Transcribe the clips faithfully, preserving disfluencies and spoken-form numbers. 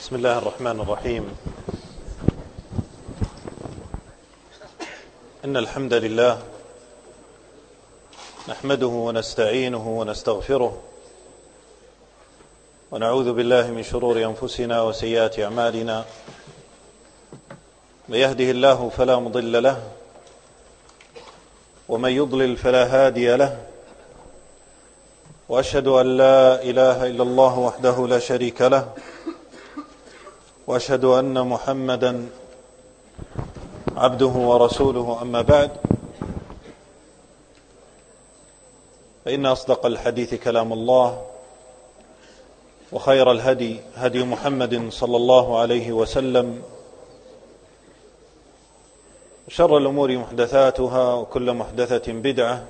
بسم الله الرحمن الرحيم. إن الحمد لله نحمده ونستعينه ونستغفره ونعوذ بالله من شرور أنفسنا وسيئات أعمالنا. من يهده الله فلا مضل له ومن يضلل فلا هادي له، وأشهد أن لا إله إلا الله وحده لا شريك له، وأشهد أن محمدا عبده ورسوله. أما بعد، فإن أصدق الحديث كلام الله، وخير الهدي هدي محمد صلى الله عليه وسلم، وشر الأمور محدثاتها، وكل محدثة بدعة،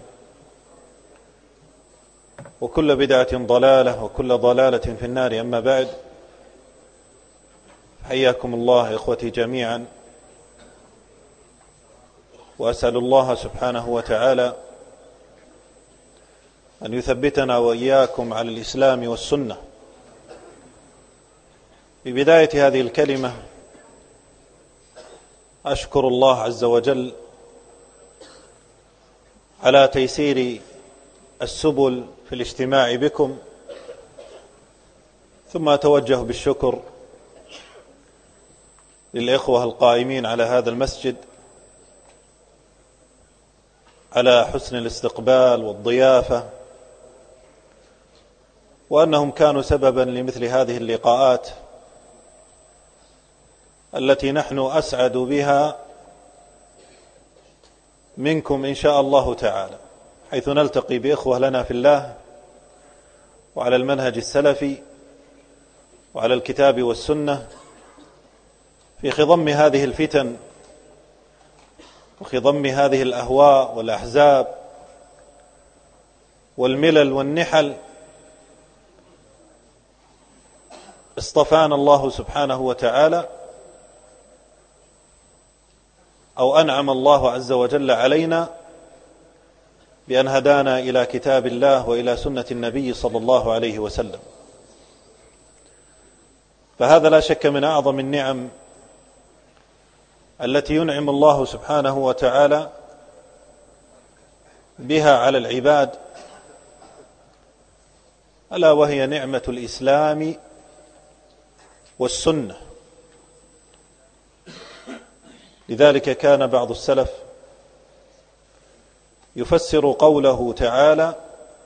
وكل بدعة ضلالة، وكل ضلالة في النار. أما بعد، حياكم الله إخوتي جميعا، وأسأل الله سبحانه وتعالى أن يثبتنا وإياكم على الإسلام والسنة. في بداية هذه الكلمة أشكر الله عز وجل على تيسير السبل في الاجتماع بكم، ثم أتوجه بالشكر للإخوة القائمين على هذا المسجد على حسن الاستقبال والضيافة، وأنهم كانوا سببا لمثل هذه اللقاءات التي نحن أسعد بها منكم إن شاء الله تعالى، حيث نلتقي بإخوة لنا في الله وعلى المنهج السلفي وعلى الكتاب والسنة، في خضم هذه الفتن وخضم هذه الأهواء والأحزاب والملل والنحل. اصطفانا الله سبحانه وتعالى، أو أنعم الله عز وجل علينا بأن هدانا إلى كتاب الله وإلى سنة النبي صلى الله عليه وسلم. فهذا لا شك من أعظم النعم التي ينعم الله سبحانه وتعالى بها على العباد، ألا وهي نعمة الإسلام والسنة. لذلك كان بعض السلف يفسر قوله تعالى: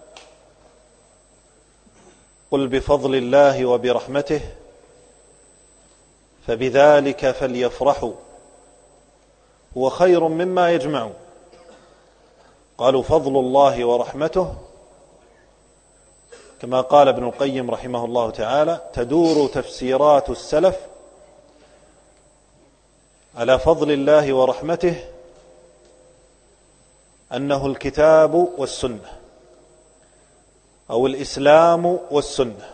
قل بفضل الله وبرحمته فبذلك فليفرحوا هو خير مما يجمعون. قالوا فضل الله ورحمته، كما قال ابن القيم رحمه الله تعالى: تدور تفسيرات السلف على فضل الله ورحمته أنه الكتاب والسنة، أو الإسلام والسنة.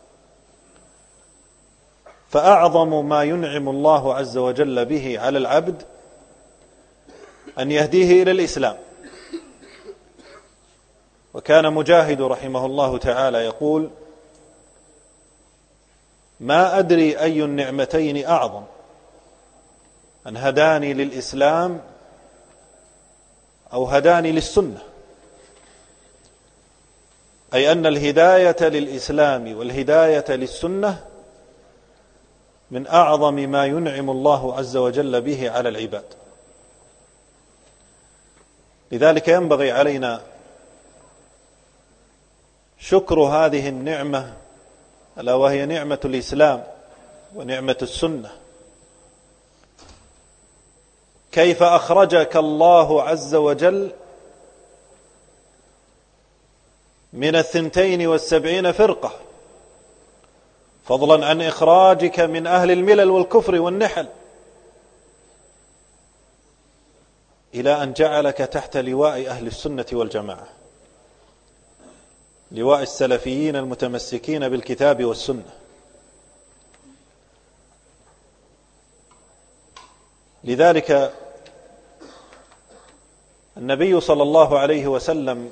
فأعظم ما ينعم الله عز وجل به على العبد أن يهديه إلى الإسلام. وكان مجاهد رحمه الله تعالى يقول: ما أدري أي النعمتين أعظم، أن هداني للإسلام أو هداني للسنة. أي أن الهداية للإسلام والهداية للسنة من أعظم ما ينعم الله عز وجل به على العباد. لذلك ينبغي علينا شكر هذه النعمة، ألا وهي نعمة الإسلام ونعمة السنة. كيف أخرجك الله عز وجل من الثنتين والسبعين فرقة، فضلا عن إخراجك من أهل الملل والكفر والنحل، إلى أن جعلك تحت لواء أهل السنة والجماعة، لواء السلفيين المتمسكين بالكتاب والسنة. لذلك النبي صلى الله عليه وسلم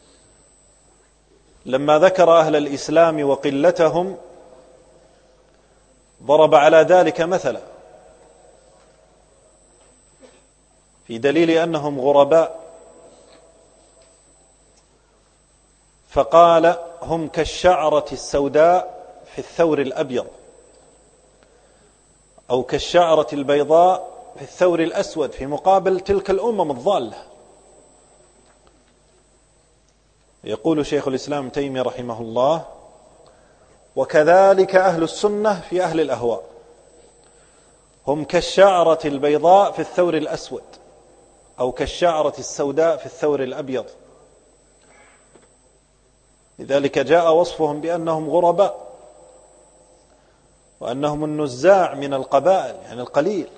لما ذكر أهل الإسلام وقلتهم ضرب على ذلك مثلا في دليل أنهم غرباء، فقال هم كالشعرة السوداء في الثور الأبيض، أو كالشعرة البيضاء في الثور الأسود، في مقابل تلك الأمم الضالة. يقول شيخ الإسلام ابن تيمية رحمه الله: وكذلك أهل السنة في أهل الأهواء، هم كالشعرة البيضاء في الثور الأسود، أو كالشعرة السوداء في الثور الأبيض. لذلك جاء وصفهم بأنهم غرباء، وأنهم النزاع من القبائل، يعني القليل.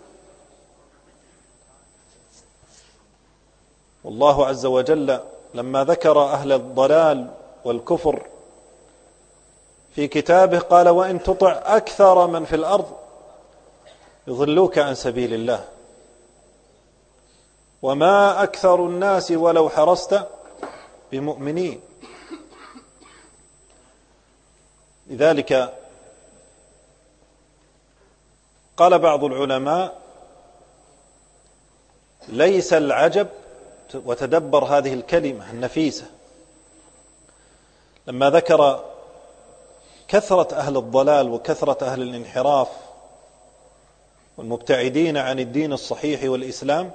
والله عز وجل لما ذكر أهل الضلال والكفر في كتابه قال: وإن تطع أكثر من في الأرض يضلوك عن سبيل الله وما أكثر الناس ولو حرصت بمؤمنين. لذلك قال بعض العلماء: ليس العجب، وتدبر هذه الكلمة النفيسة، لما ذكر كثرة أهل الضلال وكثرة أهل الانحراف والمبتعدين عن الدين الصحيح والإسلام،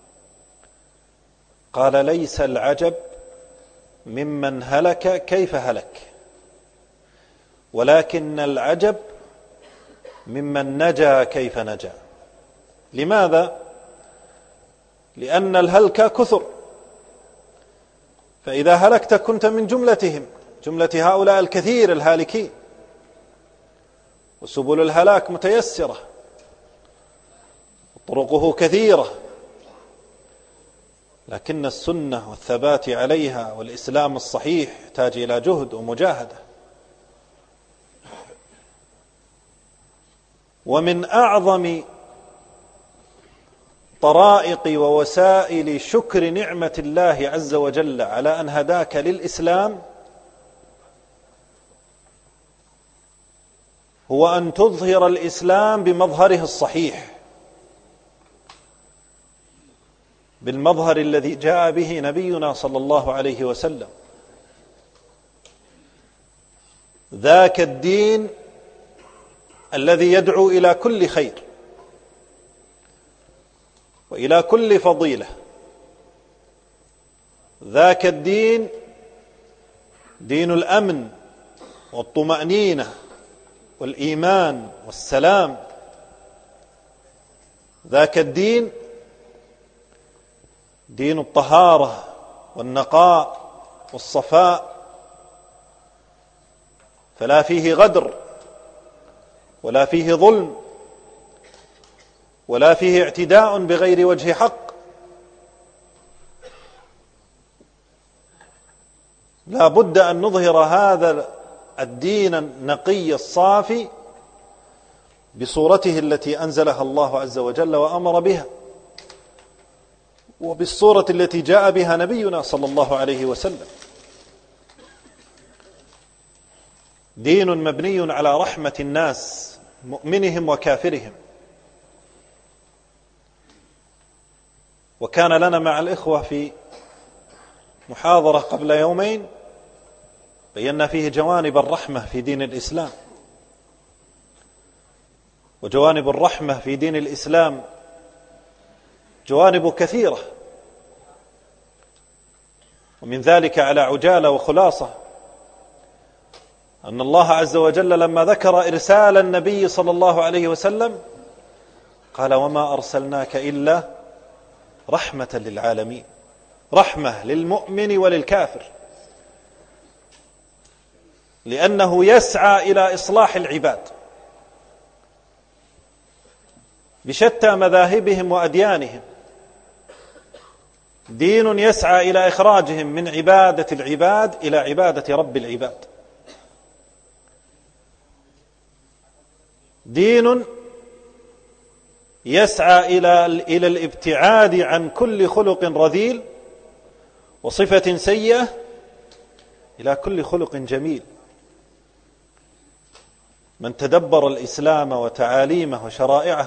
قال: ليس العجب ممن هلك كيف هلك، ولكن العجب ممن نجا كيف نجا. لماذا؟ لأن الهلك كثر، فإذا هلكت كنت من جملتهم، جملة هؤلاء الكثير الهالكين، وسبل الهلاك متيسرة وطرقه كثيرة، لكن السنة والثبات عليها والإسلام الصحيح يحتاج إلى جهد ومجاهدة. ومن أعظم طرائق ووسائل شكر نعمة الله عز وجل على أن هداك للإسلام هو أن تظهر الإسلام بمظهره الصحيح، بالمظهر الذي جاء به نبينا صلى الله عليه وسلم. ذاك الدين الذي يدعو إلى كل خير وإلى كل فضيلة. ذاك الدين دين الأمن والطمأنينة والإيمان والسلام. ذاك الدين دين الطهارة والنقاء والصفاء، فلا فيه غدر ولا فيه ظلم ولا فيه اعتداء بغير وجه حق. لا بد أن نظهر هذا الدين النقي الصافي بصورته التي أنزلها الله عز وجل وأمر بها، وبالصورة التي جاء بها نبينا صلى الله عليه وسلم. دين مبني على رحمة الناس، مؤمنهم وكافرهم. وكان لنا مع الإخوة في محاضرة قبل يومين بينا فيه جوانب الرحمة في دين الإسلام. وجوانب الرحمة في دين الإسلام جوانب كثيرة، ومن ذلك على عجالة وخلاصة أن الله عز وجل لما ذكر إرسال النبي صلى الله عليه وسلم قال: وما أرسلناك إلا رحمة للعالمين. رحمة للمؤمن وللكافر، لأنه يسعى إلى إصلاح العباد بشتى مذاهبهم وأديانهم. دين يسعى إلى إخراجهم من عبادة العباد إلى عبادة رب العباد. دين يسعى إلى إلى الابتعاد عن كل خلق رذيل وصفة سيئة إلى كل خلق جميل. من تدبر الإسلام وتعاليمه وشرائعه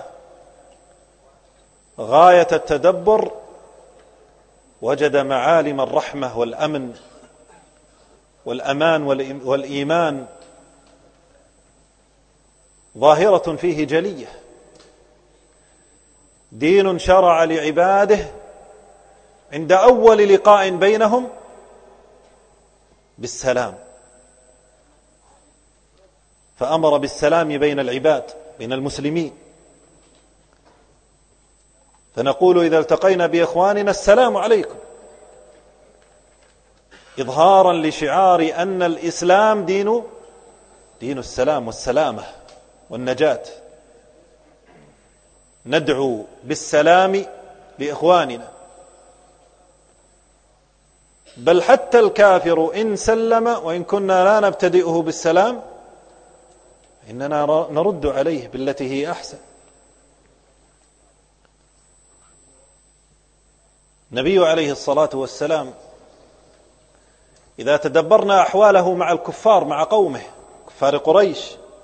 غاية التدبر وجد معالم الرحمة والأمن والأمان والإيمان ظاهرة فيه جلية. دين شرع لعباده عند أول لقاء بينهم بالسلام، فأمر بالسلام بين العباد بين المسلمين، فنقول إذا التقينا بإخواننا السلام عليكم، إظهارا لشعار أن الإسلام دين دين السلام والسلامة والنجاة. ندعو بالسلام لإخواننا، بل حتى الكافر إن سلم وإن كنا لا نبتدئه بالسلام إننا نرد عليه بالتي هي أحسن. النبي عليه الصلاة والسلام إذا تدبرنا أحواله مع الكفار مع قومه كفار قريش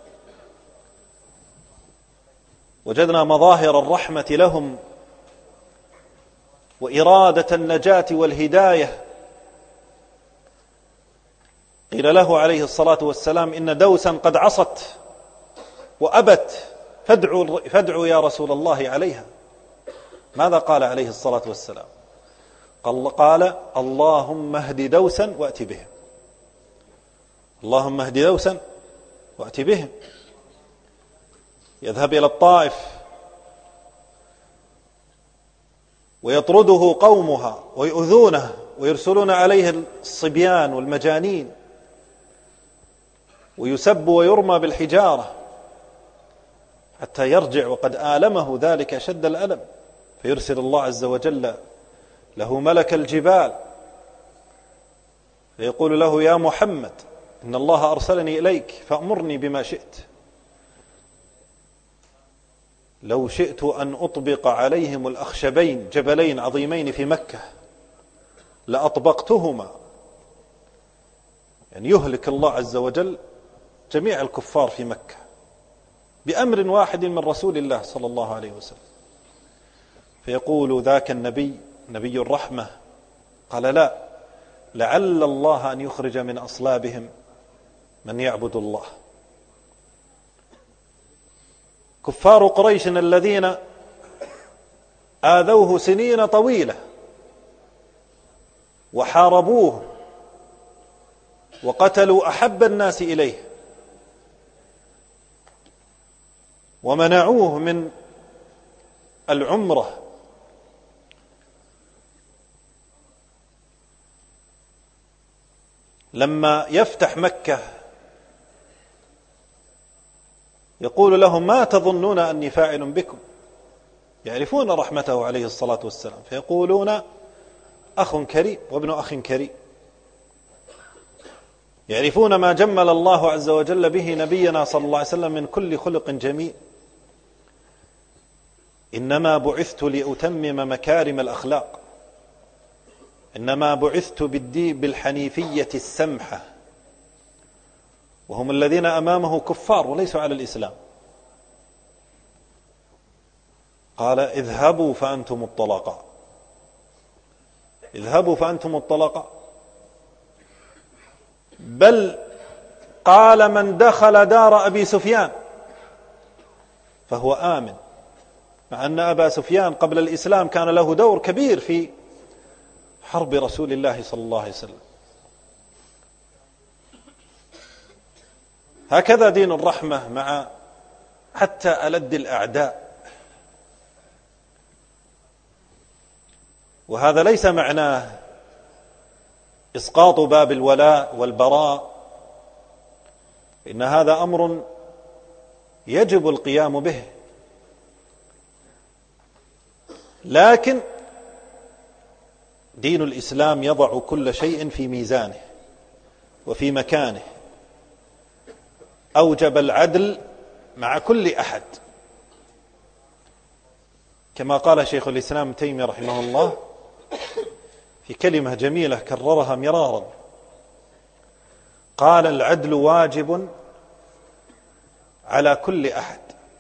وجدنا مظاهر الرحمة لهم وإرادة النجاة والهداية. قيل له عليه الصلاة والسلام إن دوسا قد عصت وأبت فادعوا, فادعوا يا رسول الله عليها. ماذا قال عليه الصلاة والسلام؟ قال, قال اللهم اهد دوسا وأت بهم، اللهم اهد دوسا وأت بهم. يذهب إلى الطائف ويطرده قومها ويؤذونه ويرسلون عليه الصبيان والمجانين ويسب ويرمى بالحجارة حتى يرجع وقد آلمه ذلك أشد الألم، فيرسل الله عز وجل له ملك الجبال فيقول له يا محمد إن الله أرسلني إليك فأمرني بما شئت. لو شئت أن أطبق عليهم الأخشبين جبلين عظيمين في مكة لأطبقتهما، يعني يهلك الله عز وجل جميع الكفار في مكة بأمر واحد من رسول الله صلى الله عليه وسلم. فيقول ذاك النبي نبي الرحمة قال لا، لعل الله أن يخرج من أصلابهم من يعبد الله. كفار قريش الذين آذوه سنين طويلة وحاربوه وقتلوا أحب الناس إليه ومنعوه من العمرة لما يفتح مكة يقول لهم ما تظنون أني فاعل بكم، يعرفون رحمته عليه الصلاة والسلام، فيقولون أخ كريم وابن أخ كريم. يعرفون ما جمل الله عز وجل به نبينا صلى الله عليه وسلم من كل خلق جميل. إنما بعثت لأتمم مكارم الأخلاق، إنما بعثت بالدين بالحنيفية السمحة، وهم الذين أمامه كفار وليسوا على الإسلام. قال اذهبوا فأنتم الطلقاء، اذهبوا فأنتم الطلقاء. بل قال من دخل دار أبي سفيان فهو آمن، مع أن أبا سفيان قبل الإسلام كان له دور كبير في حرب رسول الله صلى الله عليه وسلم. هكذا دين الرحمة مع حتى ألد الأعداء. وهذا ليس معناه إسقاط باب الولاء والبراء، إن هذا أمر يجب القيام به، لكن دين الإسلام يضع كل شيء في ميزانه وفي مكانه. أوجب العدل مع كل أحد، كما قال شيخ الإسلام ابن تيمية رحمه الله في كلمة جميلة كررها مرارا، قال العدل واجب على كل أحد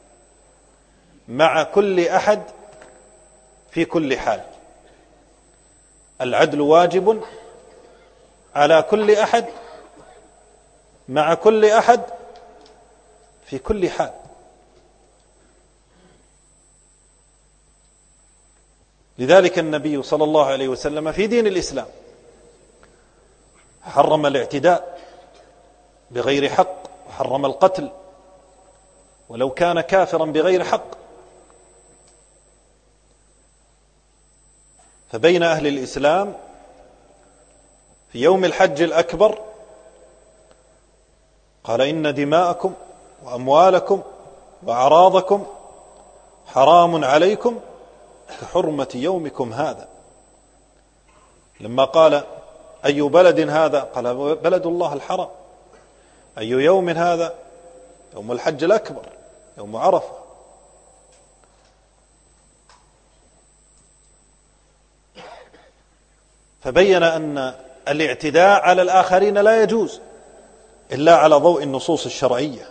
مع كل أحد في كل حال. العدل واجب على كل أحد مع كل أحد في كل حال. لذلك النبي صلى الله عليه وسلم في دين الإسلام حرم الاعتداء بغير حق، وحرم القتل ولو كان كافرا بغير حق. فبين أهل الإسلام في يوم الحج الأكبر قال: إن دماءكم وأموالكم وأعراضكم حرام عليكم كحرمة يومكم هذا. لما قال: أي بلد هذا؟ قال: بلد الله الحرام. أي يوم هذا؟ يوم الحج الأكبر، يوم عرفة. فبين أن الاعتداء على الآخرين لا يجوز إلا على ضوء النصوص الشرعية.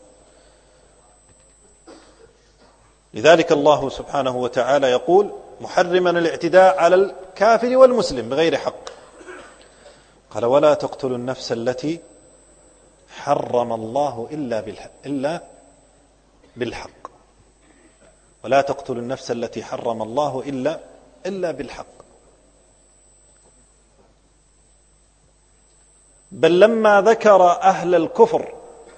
لذلك الله سبحانه وتعالى يقول محرما الاعتداء على الكافر والمسلم بغير حق، قال: ولا تقتلوا النفس التي حرم الله إلا بالحق, إلا بالحق. ولا تقتلوا النفس التي حرم الله إلا, إلا بالحق. بل لما ذكر أهل الكفر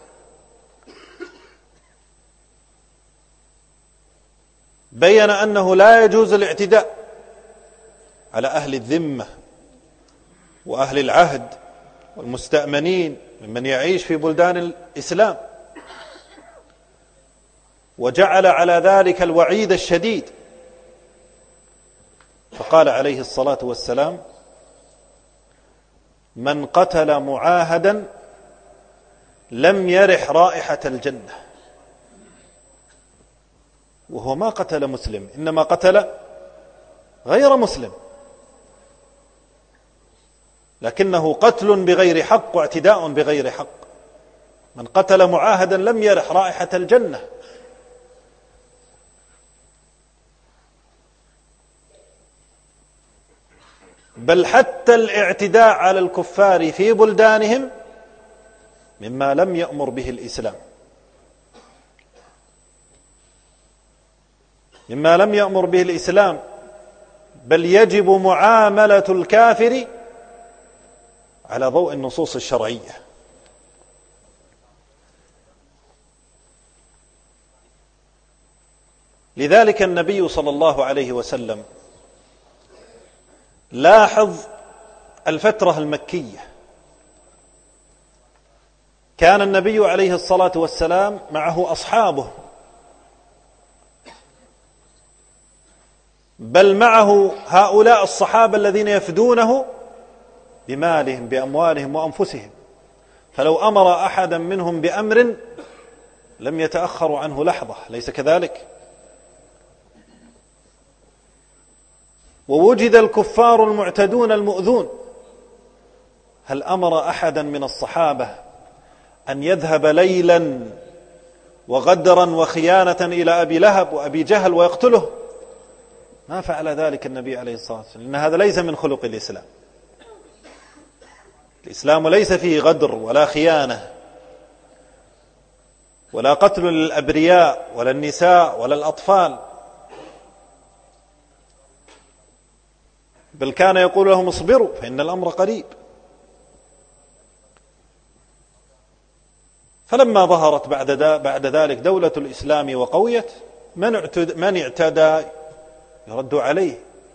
بين أنه لا يجوز الاعتداء على أهل الذمة وأهل العهد والمستأمنين ممن يعيش في بلدان الإسلام، وجعل على ذلك الوعيد الشديد. فقال عليه الصلاة والسلام: من قتل معاهدا لم يرح رائحة الجنة. وهو ما قتل مسلم، إنما قتل غير مسلم، لكنه قتل بغير حق واعتداء بغير حق. من قتل معاهدا لم يرح رائحة الجنة. بل حتى الاعتداء على الكفار في بلدانهم مما لم يأمر به الإسلام، مما لم يأمر به الإسلام، بل يجب معاملة الكافر على ضوء النصوص الشرعية. لذلك النبي صلى الله عليه وسلم لاحظ الفترة المكية، كان النبي عليه الصلاة والسلام معه أصحابه، بل معه هؤلاء الصحابة الذين يفدونه بمالهم بأموالهم وأنفسهم، فلو أمر أحدا منهم بأمر لم يتأخروا عنه لحظة، ليس كذلك؟ ووجد الكفار المعتدون المؤذون، هل أمر أحدا من الصحابة أن يذهب ليلا وغدرا وخيانة إلى أبي لهب وأبي جهل ويقتله؟ ما فعل ذلك النبي عليه الصلاة والسلام، لأن هذا ليس من خلق الإسلام. الإسلام ليس فيه غدر ولا خيانة ولا قتل للأبرياء ولا النساء ولا الأطفال، بل كان يقول لهم: اصبروا فإن الأمر قريب. فلما ظهرت بعد, بعد ذلك دولة الإسلام وقويت، من اعتدى, من اعتدى يرد عليه،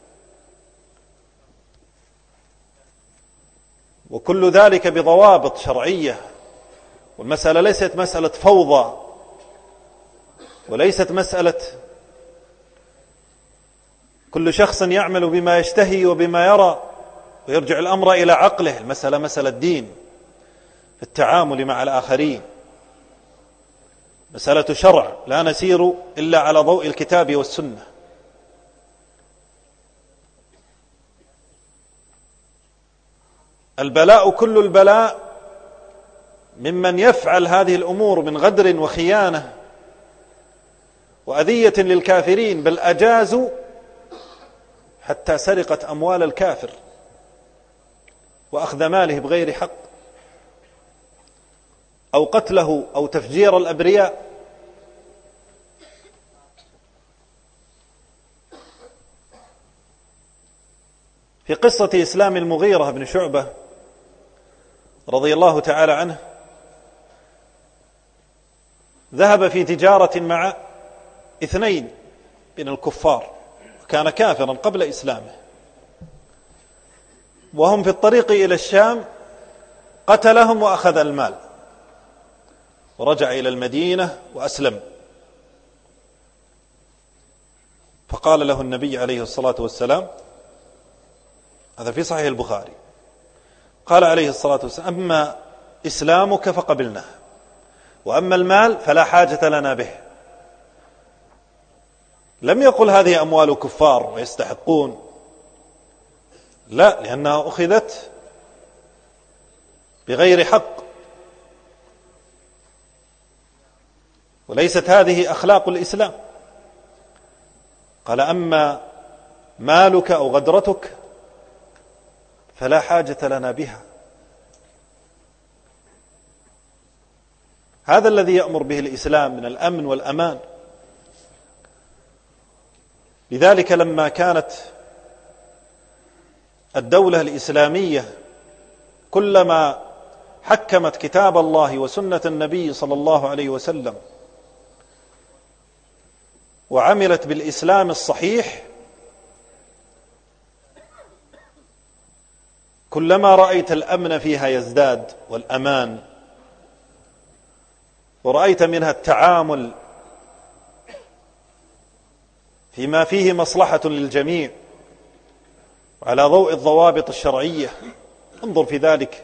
وكل ذلك بضوابط شرعية. والمسألة ليست مسألة فوضى، وليست مسألة كل شخص يعمل بما يشتهي وبما يرى ويرجع الأمر إلى عقله. المسألة مسألة دين في التعامل مع الآخرين، مسألة شرع، لا نسير إلا على ضوء الكتاب والسنة. البلاء كل البلاء ممن يفعل هذه الأمور من غدر وخيانة وأذية للكافرين، بل أجازوا حتى سرقة أموال الكافر وأخذ ماله بغير حق، أو قتله، أو تفجير الأبرياء. في قصة إسلام المغيرة بن شعبة رضي الله تعالى عنه، ذهب في تجارة مع اثنين من الكفار، كان كافرا قبل إسلامه، وهم في الطريق إلى الشام قتلهم وأخذ المال ورجع إلى المدينة وأسلم. فقال له النبي عليه الصلاة والسلام، هذا في صحيح البخاري، قال عليه الصلاة والسلام: أما إسلامك فقبلناه، وأما المال فلا حاجة لنا به. لم يقل هذه أموال كفار ويستحقون، لا، لأنها أخذت بغير حق، وليست هذه أخلاق الإسلام. قال: أما مالك أو غدرتك فلا حاجة لنا بها. هذا الذي يأمر به الإسلام من الأمن والأمان. لذلك لما كانت الدولة الإسلامية كلما حكمت كتاب الله وسنة النبي صلى الله عليه وسلم وعملت بالإسلام الصحيح، كلما رأيت الأمن فيها يزداد والأمان، ورأيت منها التعامل فيما فيه مصلحة للجميع على ضوء الضوابط الشرعية. انظر في ذلك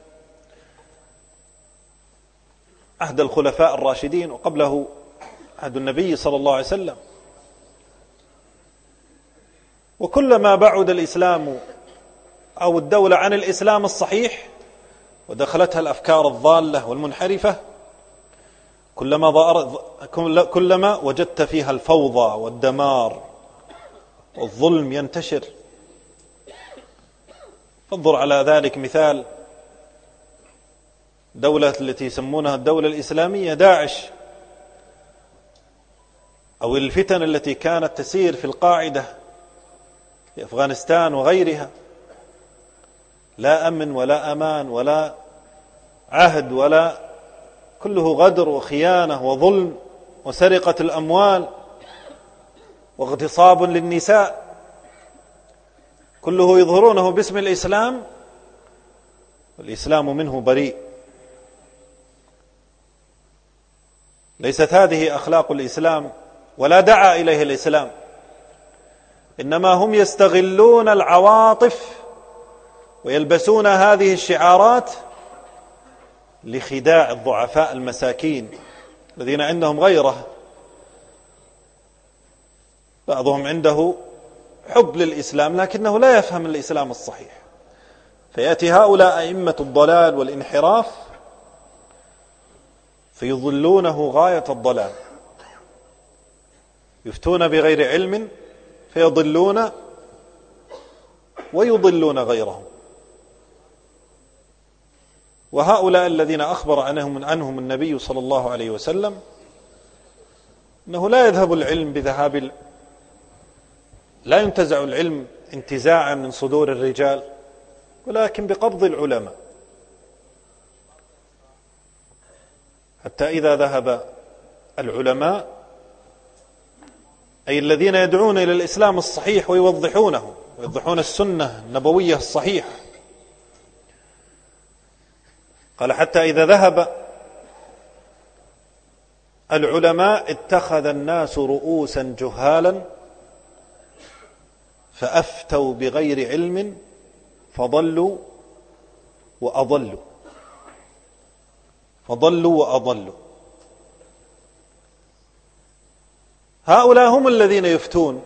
عهد الخلفاء الراشدين، وقبله عهد النبي صلى الله عليه وسلم. وكلما بعد الإسلام أو الدولة عن الإسلام الصحيح ودخلتها الأفكار الضالة والمنحرفة، كلما ضار كلما وجدت فيها الفوضى والدمار والظلم ينتشر. فانظر على ذلك مثال دولة التي يسمونها الدولة الإسلامية، داعش، أو الفتن التي كانت تسير في القاعدة في أفغانستان وغيرها، لا أمن ولا أمان ولا عهد، ولا كله غدر وخيانة وظلم وسرقة الأموال واغتصاب للنساء، كله يظهرونه باسم الإسلام والإسلام منه بريء. ليست هذه أخلاق الإسلام ولا دعا إليه الإسلام، إنما هم يستغلون العواطف ويلبسون هذه الشعارات لخداع الضعفاء المساكين الذين عندهم غيره. بعضهم عنده حب للإسلام لكنه لا يفهم الإسلام الصحيح، فيأتي هؤلاء أئمة الضلال والانحراف فيضلونه غاية الضلال، يفتون بغير علم فيضلون ويضلون غيرهم. وهؤلاء الذين أخبر عنهم عنهم النبي صلى الله عليه وسلم أنه لا يذهب العلم بذهاب، لا ينتزع العلم انتزاعا من صدور الرجال، ولكن بقبض العلماء، حتى إذا ذهب العلماء، أي الذين يدعون إلى الإسلام الصحيح ويوضحونه ويوضحون السنة النبوية الصحيحة، قال: حتى إذا ذهب العلماء اتخذ الناس رؤوسا جهالا فأفتوا بغير علم فضلوا وأضلوا فضلوا وأضلوا. هؤلاء هم الذين يفتون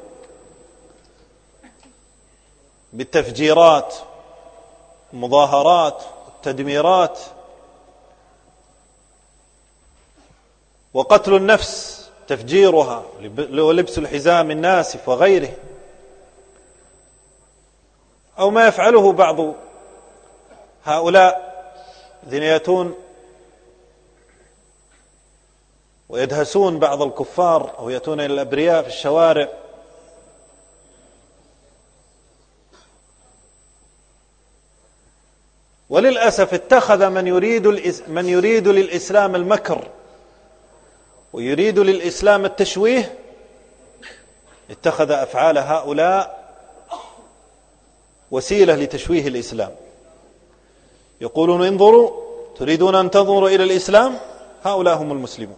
بالتفجيرات، المظاهرات، التدميرات وقتل النفس تفجيرها ولبس الحزام الناسف وغيره، أو ما يفعله بعض هؤلاء الذين يأتون ويدهسون بعض الكفار أو يأتون إلى الأبرياء في الشوارع وللأسف اتخذ من يريد من يريد للإسلام المكر ويريد للإسلام التشويه، اتخذ أفعال هؤلاء وسيلة لتشويه الإسلام. يقولون انظروا، تريدون أن تنظروا إلى الإسلام، هؤلاء هم المسلمون.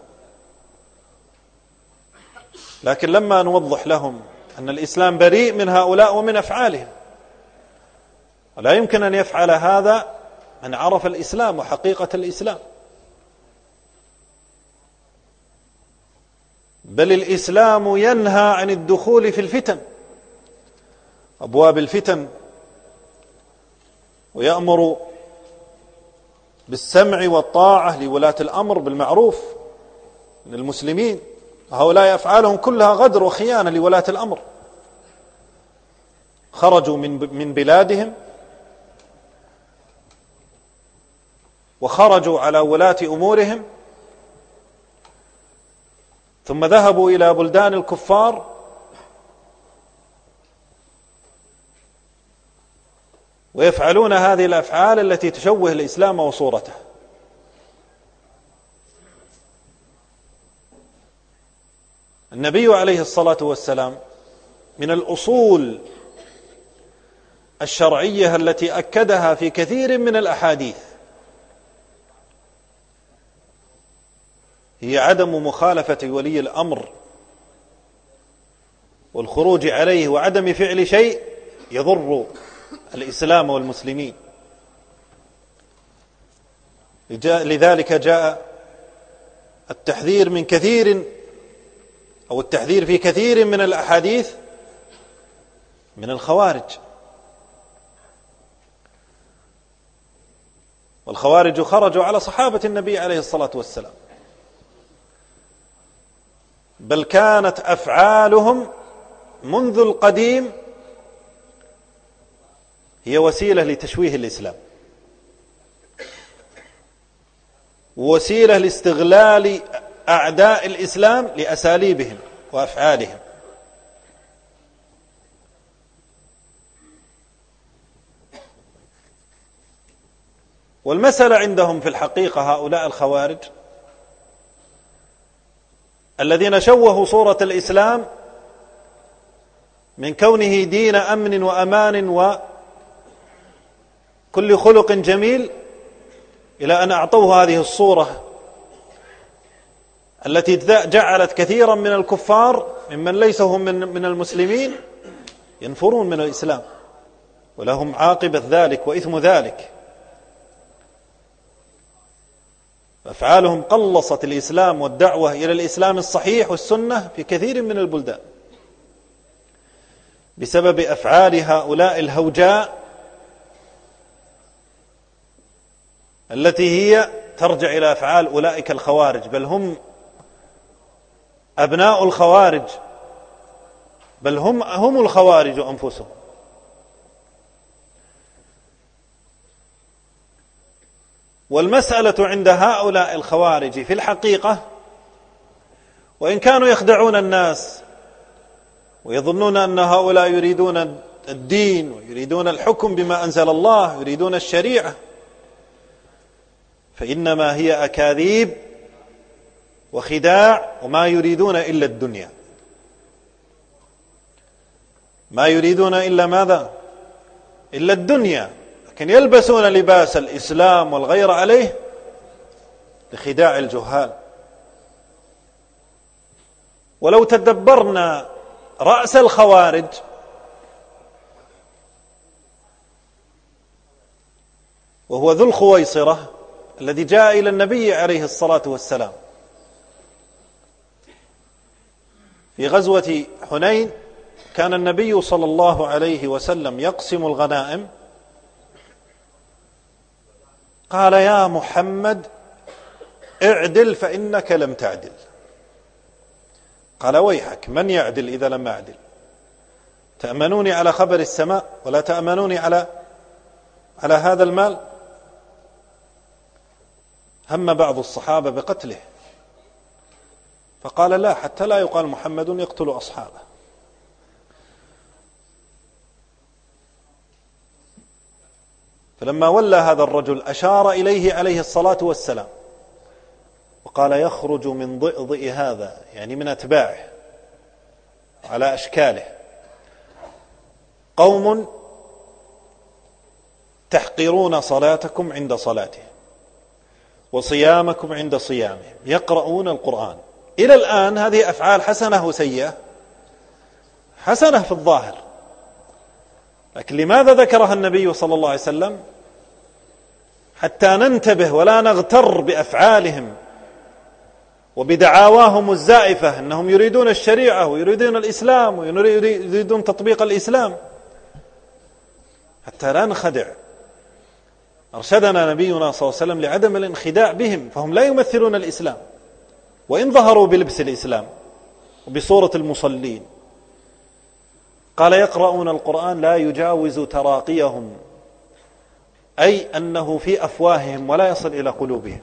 لكن لما نوضح لهم أن الإسلام بريء من هؤلاء ومن أفعالهم، ولا يمكن أن يفعل هذا من عرف الإسلام وحقيقة الإسلام، بل الإسلام ينهى عن الدخول في الفتن، أبواب الفتن، ويأمر بالسمع والطاعة لولاة الأمر بالمعروف للمسلمين. هؤلاء أفعالهم كلها غدر وخيانة لولاة الأمر، خرجوا من من بلادهم وخرجوا على ولاة أمورهم، ثم ذهبوا إلى بلدان الكفار ويفعلون هذه الأفعال التي تشوه الإسلام وصورته. النبي عليه الصلاة والسلام من الأصول الشرعية التي أكدها في كثير من الأحاديث هي عدم مخالفة ولي الأمر والخروج عليه وعدم فعل شيء يضر الإسلام والمسلمين. لذلك جاء التحذير من كثير أو التحذير في كثير من الأحاديث من الخوارج. والخوارج خرجوا على صحابة النبي عليه الصلاة والسلام، بل كانت أفعالهم منذ القديم هي وسيلة لتشويه الإسلام، ووسيلة لاستغلال أعداء الإسلام لأساليبهم وأفعالهم. والمسألة عندهم في الحقيقة هؤلاء الخوارج الذين شوهوا صورة الإسلام من كونه دين أمن وأمان وكل خلق جميل إلى أن أعطوه هذه الصورة التي جعلت كثيرا من الكفار ممن ليسوا من من المسلمين ينفرون من الإسلام، ولهم عاقبة ذلك وإثم ذلك. أفعالهم قلصت الإسلام والدعوة إلى الإسلام الصحيح والسنة في كثير من البلدان بسبب أفعال هؤلاء الهوجاء التي هي ترجع إلى أفعال أولئك الخوارج، بل هم أبناء الخوارج، بل هم هم الخوارج أنفسهم. والمسألة عند هؤلاء الخوارج في الحقيقة، وإن كانوا يخدعون الناس ويظنون أن هؤلاء يريدون الدين ويريدون الحكم بما أنزل الله، يريدون الشريعة، فإنما هي أكاذيب وخداع، وما يريدون إلا الدنيا، ما يريدون إلا ماذا؟ إلا الدنيا، لكن يلبسون لباس الإسلام والغير عليه لخداع الجهال. ولو تدبرنا رأس الخوارج وهو ذو الخويصرة الذي جاء إلى النبي عليه الصلاة والسلام في غزوة حنين، كان النبي صلى الله عليه وسلم يقسم الغنائم، قال: يا محمد اعدل فإنك لم تعدل. قال ويحك، من يعدل إذا لم أعدل؟ تأمنوني على خبر السماء ولا تأمنوني على على هذا المال؟ هم بعض الصحابة بقتله، فقال لا، حتى لا يقال محمد يقتل أصحابه. فلما ولى هذا الرجل أشار إليه عليه الصلاة والسلام وقال يخرج من ضئضئ هذا، يعني من أتباعه على أشكاله، قوم تحقرون صلاتكم عند صلاتهم وصيامكم عند صيامهم، يقرؤون القرآن. إلى الآن هذه أفعال حسنة وسيئة؟ حسنة في الظاهر، لكن لماذا ذكرها النبي صلى الله عليه وسلم؟ حتى ننتبه ولا نغتر بأفعالهم وبدعاواهم الزائفة أنهم يريدون الشريعة ويريدون الإسلام ويريدون تطبيق الإسلام، حتى لا نخدع. أرشدنا نبينا صلى الله عليه وسلم لعدم الانخداع بهم، فهم لا يمثلون الإسلام وإن ظهروا بلبس الإسلام وبصورة المصلين. قال يقرؤون القرآن لا يجاوز تراقيهم، أي أنه في أفواههم ولا يصل إلى قلوبهم،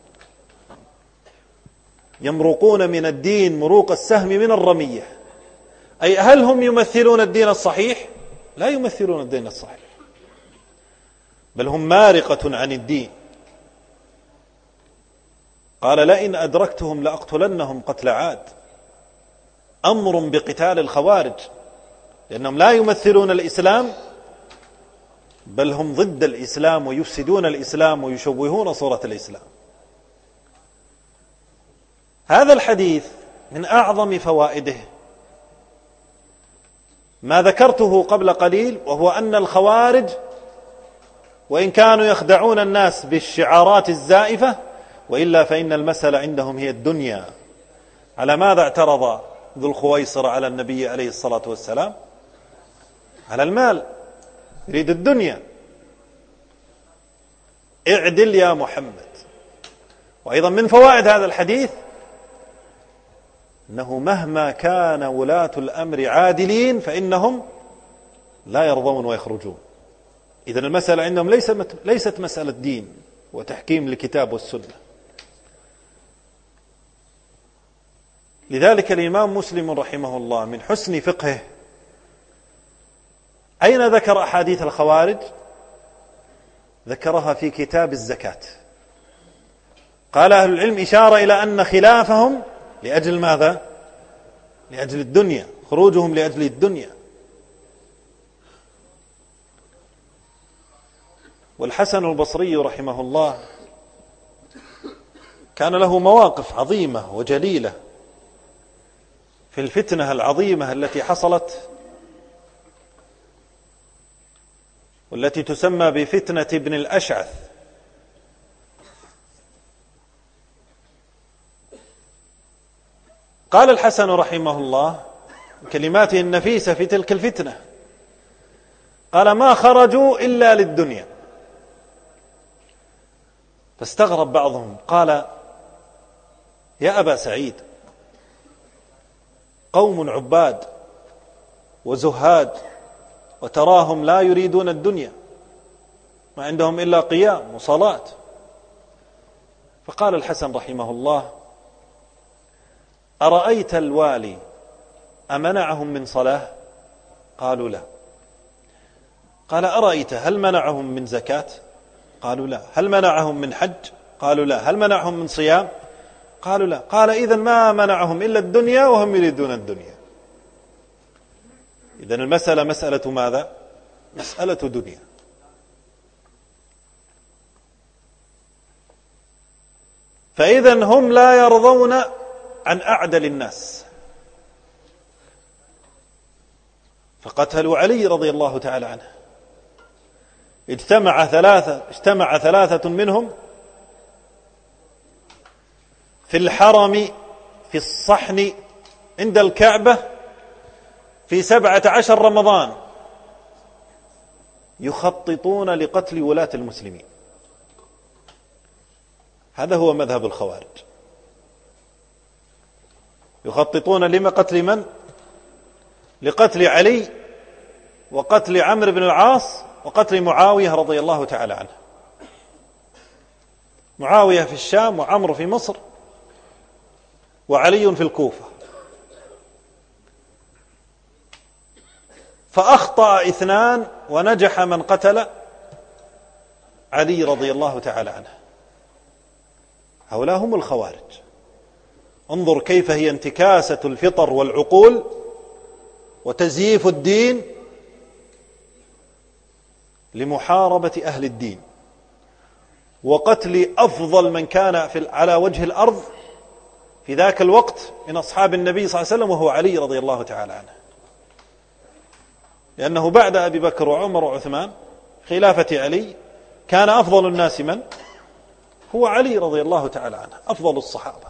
يمرقون من الدين مروق السهم من الرمية. أي هل هم يمثلون الدين الصحيح؟ لا يمثلون الدين الصحيح، بل هم مارقة عن الدين. قال لئن أدركتهم لأقتلنهم قتل عاد، أمر بقتال الخوارج، لأنهم لا يمثلون الإسلام بل هم ضد الإسلام ويفسدون الإسلام ويشوهون صورة الإسلام. هذا الحديث من أعظم فوائده ما ذكرته قبل قليل، وهو أن الخوارج وإن كانوا يخدعون الناس بالشعارات الزائفة، وإلا فإن المسألة عندهم هي الدنيا. على ماذا اعترض ذو الخويصر على النبي عليه الصلاة والسلام؟ على المال، يريد الدنيا. اعدل يا محمد. وأيضا من فوائد هذا الحديث أنه مهما كان ولاة الأمر عادلين فإنهم لا يرضون ويخرجون. إذن المسألة عندهم ليست مسألة دين وتحكيم الكتاب والسنة. لذلك الإمام مسلم رحمه الله من حسن فقهه أين ذكر أحاديث الخوارج؟ ذكرها في كتاب الزكاة. قال أهل العلم إشارة إلى أن خلافهم لأجل ماذا؟ لأجل الدنيا، خروجهم لأجل الدنيا. والحسن البصري رحمه الله كان له مواقف عظيمة وجليلة في الفتنة العظيمة التي حصلت، والتي تسمى بفتنة ابن الأشعث. قال الحسن رحمه الله كلماته النفيسة في تلك الفتنة، قال ما خرجوا إلا للدنيا. فاستغرب بعضهم، قال يا أبا سعيد، قوم عباد وزهاد وتراهم لا يريدون الدنيا، ما عندهم إلا قيام وصلاة. فقال الحسن رحمه الله أرأيت الوالي أمنعهم من صلاة؟ قالوا لا. قال أرأيت هل منعهم من زكاة؟ قالوا لا. هل منعهم من حج؟ قالوا لا. هل منعهم من صيام؟ قالوا لا. قال إذن ما منعهم إلا الدنيا وهم يريدون الدنيا. إذن المسألة مسألة ماذا؟ مسألة دنيا. فإذن هم لا يرضون عن أعدل الناس، فقتلوا علي رضي الله تعالى عنه. اجتمع ثلاثة اجتمع ثلاثة منهم في الحرم في الصحن عند الكعبة في سبعة عشر رمضان يخططون لقتل ولاة المسلمين. هذا هو مذهب الخوارج. يخططون لما قتل من؟ لقتل علي وقتل عمرو بن العاص وقتل معاوية رضي الله تعالى عنه. معاوية في الشام وعمرو في مصر وعلي في الكوفة. فأخطأ اثنان ونجح من قتل علي رضي الله تعالى عنه. هؤلاء هم الخوارج. انظر كيف هي انتكاسة الفطر والعقول وتزييف الدين لمحاربة أهل الدين وقتل أفضل من كان في على وجه الأرض في ذاك الوقت من أصحاب النبي صلى الله عليه وسلم، وهو علي رضي الله تعالى عنه. لأنه بعد أبي بكر وعمر وعثمان خلافة علي كان أفضل الناس من؟ هو علي رضي الله تعالى عنه، أفضل الصحابة.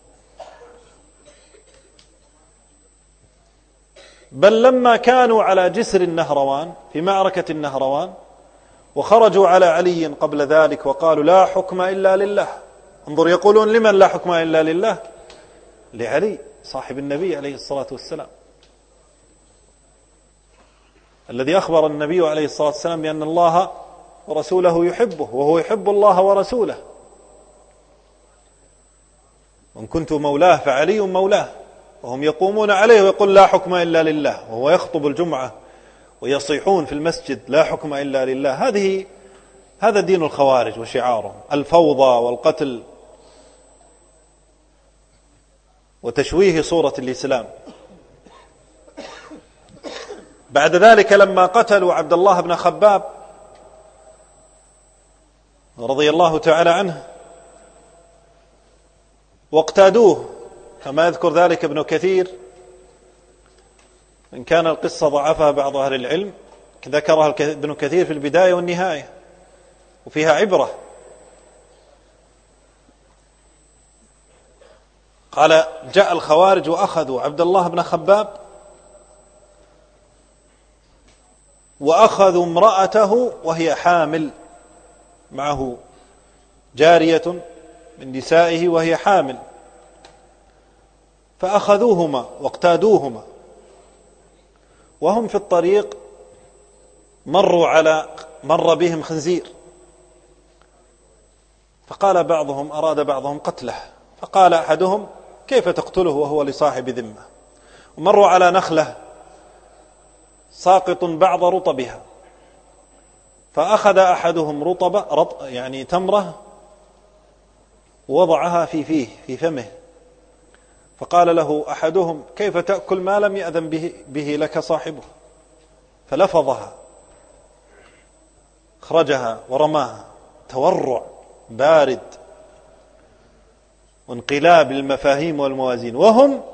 بل لما كانوا على جسر النهروان في معركة النهروان وخرجوا على علي قبل ذلك وقالوا لا حكم إلا لله. انظر يقولون لمن لا حكم إلا لله؟ لعلي صاحب النبي عليه الصلاة والسلام، الذي أخبر النبي عليه الصلاة والسلام بأن الله ورسوله يحبه وهو يحب الله ورسوله. وإن كنت مولاه فعلي مولاه. وهم يقومون عليه ويقول لا حكم إلا لله، وهو يخطب الجمعة ويصيحون في المسجد لا حكم إلا لله. هذه هذا دين الخوارج وشعارهم، الفوضى والقتل وتشويه صورة الإسلام. بعد ذلك لما قتلوا عبد الله بن خباب رضي الله تعالى عنه واقتادوه كما يذكر ذلك ابن كثير، إن كان القصة ضعفها بعض أهل العلم، ذكرها ابن كثير في البداية والنهاية وفيها عبرة. قال جاء الخوارج وأخذوا عبد الله بن خباب وأخذوا امرأته وهي حامل، معه جارية من نسائه وهي حامل، فأخذوهما واقتادوهما. وهم في الطريق مروا على مر بهم خنزير، فقال بعضهم أراد بعضهم قتله، فقال أحدهم كيف تقتله وهو لصاحب ذمة؟ ومروا على نخلة ساقط بعض رطبها، فأخذ أحدهم رطبة رط يعني تمرة ووضعها في فيه في فمه، فقال له أحدهم كيف تأكل ما لم يأذن به, به لك صاحبه؟ فلفظها أخرجها ورماها. تورع بارد وانقلاب المفاهيم والموازين، وهم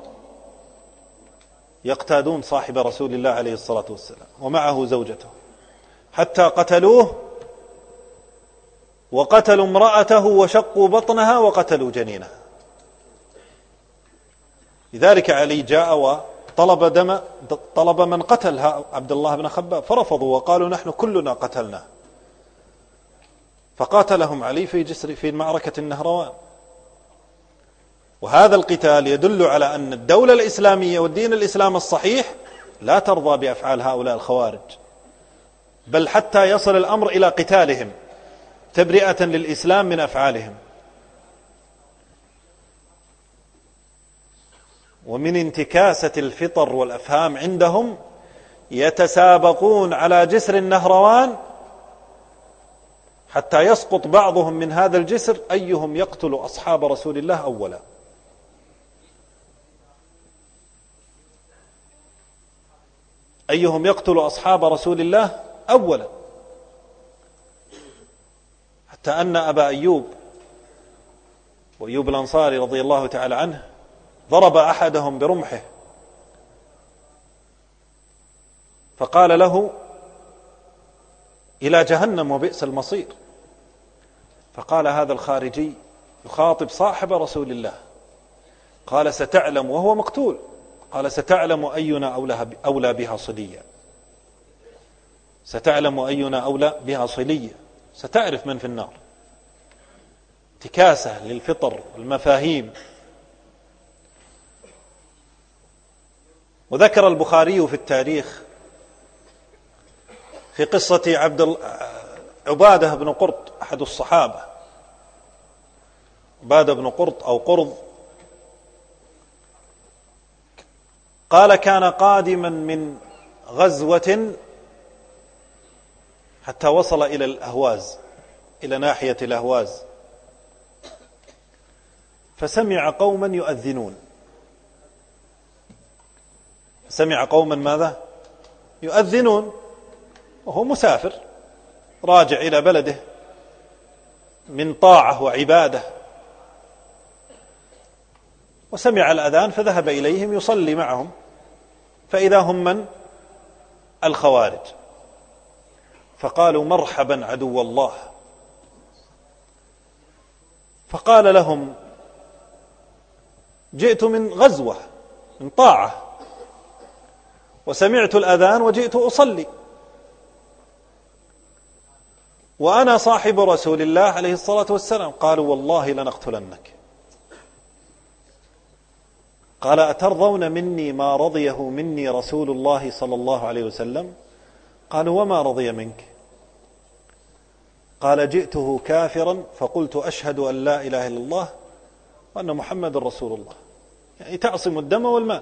يقتادون صاحب رسول الله عليه الصلاة والسلام ومعه زوجته حتى قتلوه وقتلوا امرأته وشقوا بطنها وقتلوا جنينها. لذلك علي جاء وطلب دم طلب من قتل عبد الله بن خباب، فرفضوا وقالوا نحن كلنا قتلنا، فقاتلهم علي في جسر في معركة النهروان. وهذا القتال يدل على أن الدولة الإسلامية والدين الإسلام الصحيح لا ترضى بأفعال هؤلاء الخوارج، بل حتى يصل الأمر إلى قتالهم تبرئة للإسلام من أفعالهم. ومن انتكاسة الفطر والأفهام عندهم يتسابقون على جسر النهروان حتى يسقط بعضهم من هذا الجسر أيهم يقتل أصحاب رسول الله أولا. أيهم يقتل أصحاب رسول الله أولا، حتى أن أبا أيوب وأيوب الأنصاري رضي الله تعالى عنه ضرب أحدهم برمحه فقال له إلى جهنم وبئس المصير. فقال هذا الخارجي يخاطب صاحب رسول الله، قال ستعلم، وهو مقتول، قال ستعلم أينا أولى بها صليا، ستعلم أينا أولى بها صليا، ستعرف من في النار. انتكاسة للفطر والمفاهيم. وذكر البخاري في التاريخ في قصة عبد عبادة بن قرط أحد الصحابة، عبادة بن قرط أو قرض، قال كان قادما من غزوة حتى وصل إلى الأهواز، إلى ناحية الأهواز، فسمع قوما يؤذنون. سمع قوما ماذا؟ يؤذنون، وهو مسافر راجع إلى بلده من طاعة وعبادة، وسمع الأذان فذهب إليهم يصلي معهم، فإذا هم من؟ الخوارج. فقالوا مرحبا عدو الله. فقال لهم جئت من غزوة، من طاعة، وسمعت الأذان وجئت أصلي، وأنا صاحب رسول الله عليه الصلاة والسلام. قالوا والله لنقتلنك. قال أترضون مني ما رضيه مني رسول الله صلى الله عليه وسلم؟ قالوا وما رضي منك؟ قال جئته كافرا فقلت أشهد أن لا إله إلا الله وأن محمد رسول الله، يعني تعصم الدم والمال.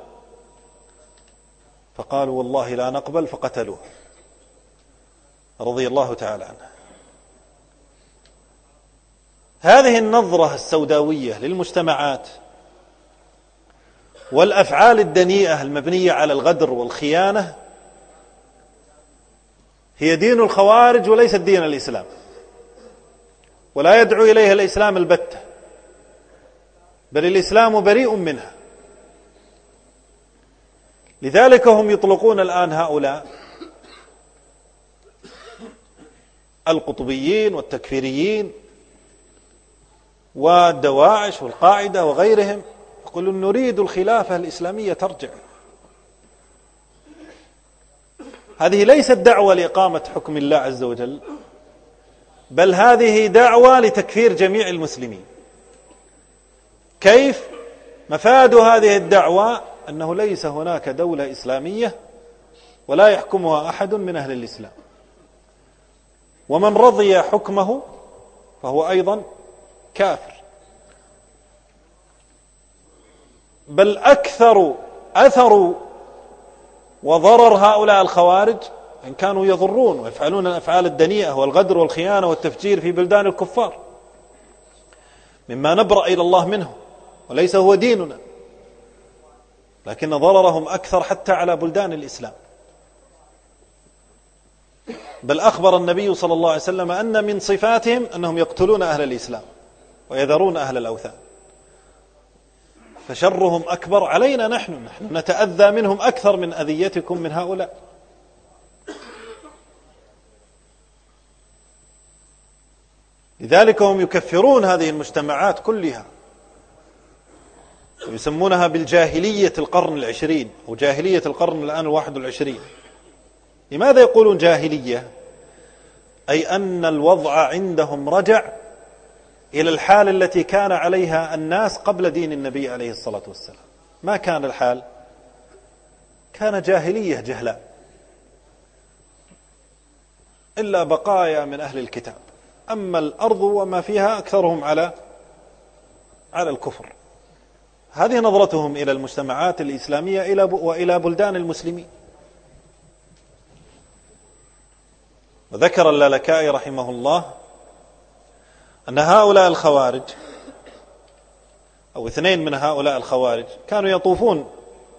فقالوا والله لا نقبل، فقتلوه رضي الله تعالى عنه. هذه النظرة السوداوية للمجتمعات والأفعال الدنيئة المبنية على الغدر والخيانة هي دين الخوارج وليس دين الإسلام، ولا يدعو إليها الإسلام البتة، بل الإسلام بريء منها. لذلك هم يطلقون الآن هؤلاء القطبيين والتكفيريين والدواعش والقاعدة وغيرهم، يقولون نريد الخلافة الإسلامية ترجع. هذه ليست دعوة لإقامة حكم الله عز وجل، بل هذه دعوة لتكفير جميع المسلمين. كيف؟ مفاد هذه الدعوة أنه ليس هناك دولة إسلامية ولا يحكمها أحد من أهل الإسلام، ومن رضي حكمه فهو أيضا كافر. بل أكثر أثر وضرر هؤلاء الخوارج إن كانوا يضرون ويفعلون الأفعال الدنيئة والغدر والخيانة والتفجير في بلدان الكفار، مما نبرأ إلى الله منه وليس هو ديننا، لكن ضررهم أكثر حتى على بلدان الإسلام. بل أخبر النبي صلى الله عليه وسلم أن من صفاتهم أنهم يقتلون أهل الإسلام ويذرون أهل الأوثان. فشرهم أكبر علينا نحن نحن نتأذى منهم أكثر من أذيتكم من هؤلاء. لذلك هم يكفرون هذه المجتمعات كلها ويسمونها بالجاهلية القرن العشرين أو جاهلية القرن الآن الواحد والعشرين. لماذا يقولون جاهلية؟ أي أن الوضع عندهم رجع إلى الحال التي كان عليها الناس قبل دين النبي عليه الصلاة والسلام. ما كان الحال؟ كان جاهلية جهلاء، إلا بقايا من أهل الكتاب، أما الأرض وما فيها أكثرهم على على الكفر. هذه نظرتهم إلى المجتمعات الإسلامية إلى وإلى بلدان المسلمين. وذكر اللالكائي رحمه الله أن هؤلاء الخوارج أو اثنين من هؤلاء الخوارج كانوا يطوفون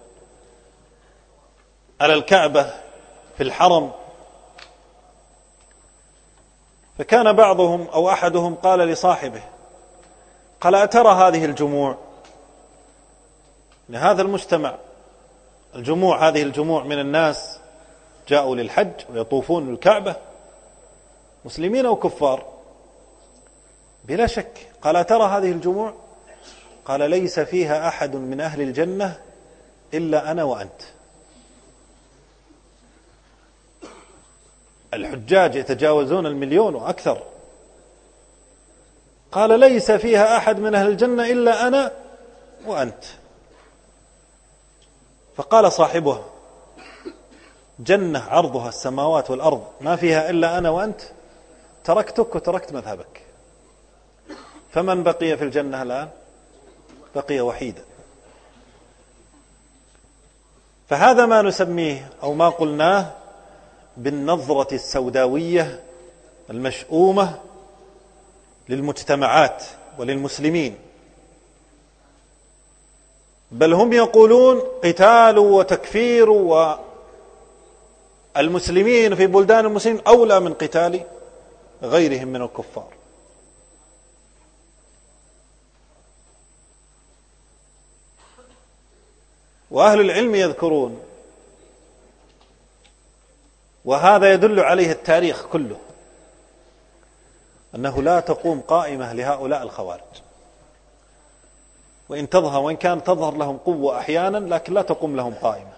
على الكعبة في الحرم، فكان بعضهم أو أحدهم قال لصاحبه، قال أترى هذه الجموع، لهذا المجتمع الجموع، هذه الجموع من الناس جاءوا للحج ويطوفون الكعبة، مسلمين أو كفار؟ بلا شك. قال أترى هذه الجموع؟ قال ليس فيها أحد من أهل الجنة إلا أنا وأنت. الحجاج يتجاوزون المليون وأكثر، قال ليس فيها أحد من أهل الجنة إلا أنا وأنت. فقال صاحبه جنة عرضها السماوات والأرض ما فيها إلا أنا وأنت، تركتك وتركت مذهبك، فمن بقي في الجنة الآن؟ بقي وحيدا. فهذا ما نسميه أو ما قلناه بالنظرة السوداوية المشؤومة للمجتمعات وللمسلمين. بل هم يقولون قتال وتكفير والمسلمين في بلدان المسلمين أولى من قتال غيرهم من الكفار. وأهل العلم يذكرون، وهذا يدل عليه التاريخ كله، أنه لا تقوم قائمة لهؤلاء الخوارج، وإن تظهر وإن كان تظهر لهم قوة أحيانا، لكن لا تقوم لهم قائمة.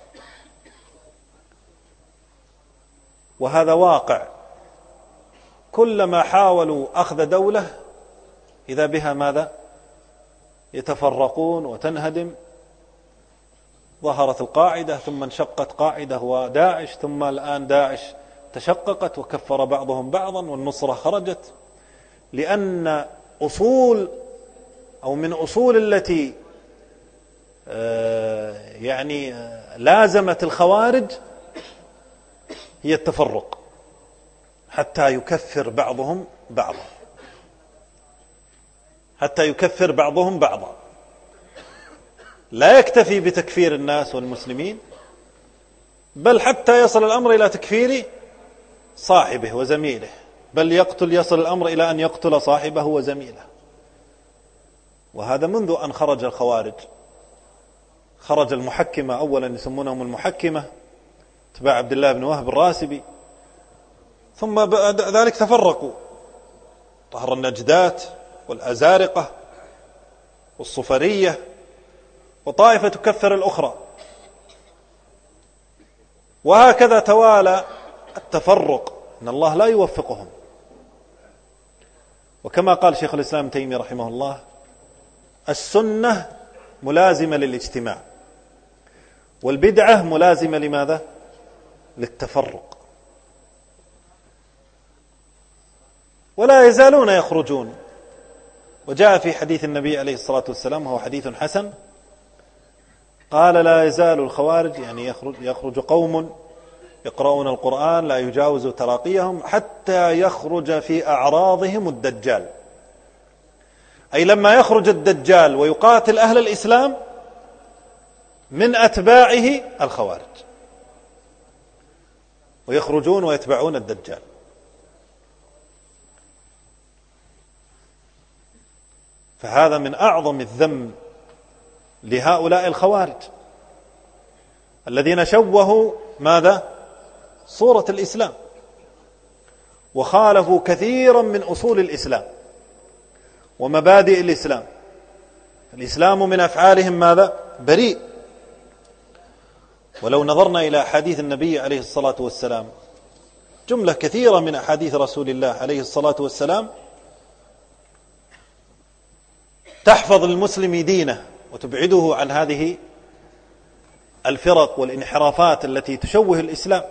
وهذا واقع، كلما حاولوا أخذ دولة إذا بها ماذا؟ يتفرقون وتنهدم. ظهرت القاعدة ثم انشقت قاعدة وداعش، ثم الآن داعش تشققت وكفر بعضهم بعضا والنصرة خرجت، لأن أصول أو من أصول التي يعني لازمت الخوارج هي التفرق حتى يكفر بعضهم بعضا، حتى يكفر بعضهم بعضا. لا يكتفي بتكفير الناس والمسلمين، بل حتى يصل الأمر إلى تكفير صاحبه وزميله، بل يقتل يصل الأمر إلى أن يقتل صاحبه وزميله. وهذا منذ أن خرج الخوارج. خرج المحكمة أولا، يسمونهم المحكمة، تبع عبد الله بن وهب الراسبي، ثم بعد ذلك تفرقوا، ظهر النجدات والأزارقة والصفرية، وطائفة تكفر الأخرى، وهكذا توالى التفرق، إن الله لا يوفقهم. وكما قال شيخ الإسلام تيمية رحمه الله: السنة ملازمة للاجتماع، والبدعة ملازمة لماذا؟ للتفرق. ولا يزالون يخرجون. وجاء في حديث النبي عليه الصلاة والسلام، وهو حديث حسن، قال: لا يزال الخوارج، يعني يخرج, يخرج قوم يقرؤون القرآن لا يجاوز تراقيهم حتى يخرج في أعراضهم الدجال. أي لما يخرج الدجال ويقاتل أهل الإسلام من أتباعه الخوارج، ويخرجون ويتبعون الدجال. فهذا من أعظم الذم لهؤلاء الخوارج الذين شوهوا ماذا؟ صورة الإسلام، وخالفوا كثيرا من أصول الإسلام ومبادئ الإسلام. الإسلام من أفعالهم ماذا؟ بريء. ولو نظرنا إلى أحاديث النبي عليه الصلاة والسلام، جملة كثيرة من أحاديث رسول الله عليه الصلاة والسلام تحفظ المسلم دينه وتبعده عن هذه الفرق والانحرافات التي تشوه الإسلام.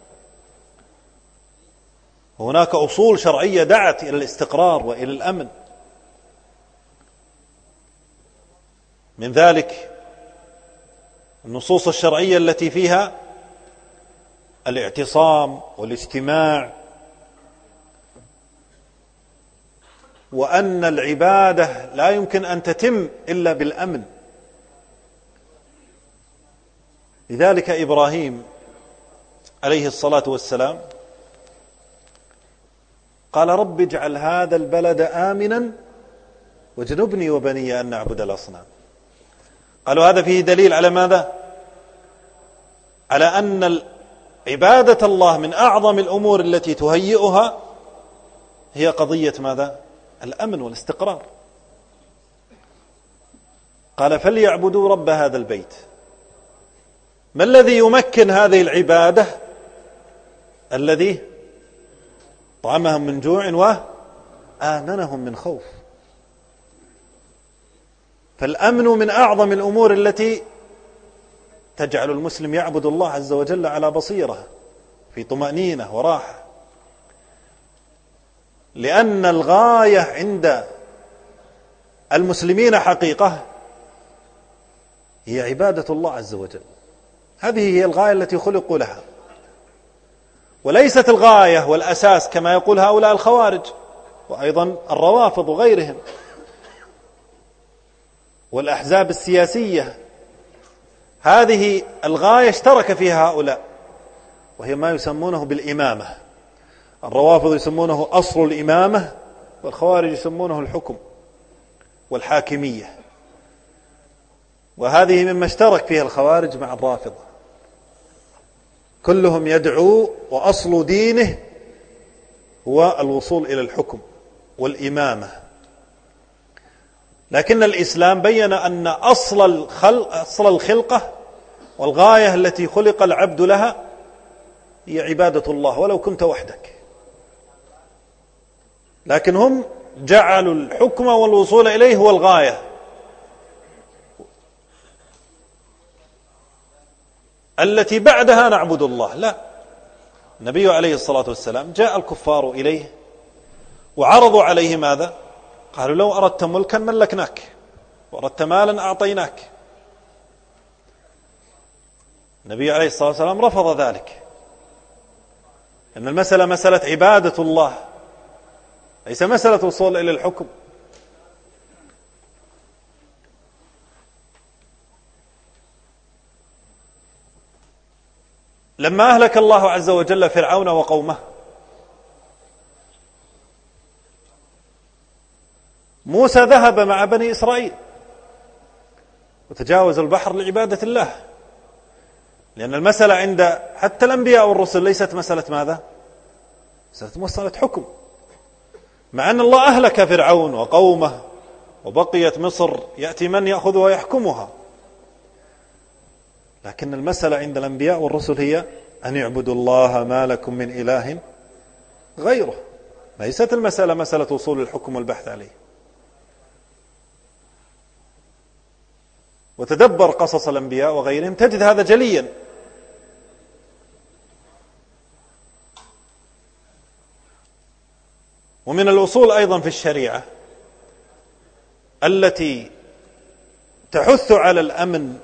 هناك أصول شرعية دعت إلى الاستقرار وإلى الأمن، من ذلك النصوص الشرعية التي فيها الاعتصام والاجتماع، وأن العبادة لا يمكن أن تتم إلا بالأمن. لذلك إبراهيم عليه الصلاة والسلام قال: رب اجعل هذا البلد آمنا واجنبني وبني أن نعبد الأصنام. قالوا هذا فيه دليل على ماذا؟ على أن عبادة الله من أعظم الأمور التي تهيئها هي قضية ماذا؟ الأمن والاستقرار. قال: فليعبدوا رب هذا البيت. ما الذي يمكن هذه العبادة؟ الذي طعمهم من جوع آمنهم من خوف. فالأمن من أعظم الأمور التي تجعل المسلم يعبد الله عز وجل على بصيرة في طمأنينة وراحة، لأن الغاية عند المسلمين حقيقة هي عبادة الله عز وجل. هذه هي الغاية التي خلقوا لها، وليست الغاية والأساس كما يقول هؤلاء الخوارج وأيضا الروافض وغيرهم والأحزاب السياسية. هذه الغاية اشترك فيها هؤلاء، وهي ما يسمونه بالإمامة. الروافض يسمونه أصل الإمامة، والخوارج يسمونه الحكم والحاكمية، وهذه مما اشترك فيها الخوارج مع الرافضة. كلهم يدعو وأصل دينه هو الوصول إلى الحكم والإمامة، لكن الإسلام بين أن أصل الخلق أصل الخلقة والغاية التي خلق العبد لها هي عبادة الله ولو كنت وحدك، لكن هم جعلوا الحكم والوصول إليه هو الغاية التي بعدها نعبد الله. لا، النبي عليه الصلاة والسلام جاء الكفار إليه وعرضوا عليه ماذا؟ قالوا لو أردت ملكا ملكناك، وأردت مالا أعطيناك. النبي عليه الصلاة والسلام رفض ذلك، أن المسألة مسألة عبادة الله، ليس مسألة وصول إلى الحكم. لما أهلك الله عز وجل فرعون وقومه، موسى ذهب مع بني إسرائيل وتجاوز البحر لعبادة الله، لأن المسألة عند حتى الأنبياء والرسل ليست مسألة ماذا؟ مسألة مسألة حكم، مع أن الله أهلك فرعون وقومه وبقيت مصر يأتي من يأخذها ويحكمها، لكن المسألة عند الأنبياء والرسل هي أن يعبدوا الله ما لكم من إله غيره، ليست المسألة مسألة وصول الحكم والبحث عليه. وتدبر قصص الأنبياء وغيرهم تجد هذا جليا. ومن الأصول أيضا في الشريعة التي تحث على الأمن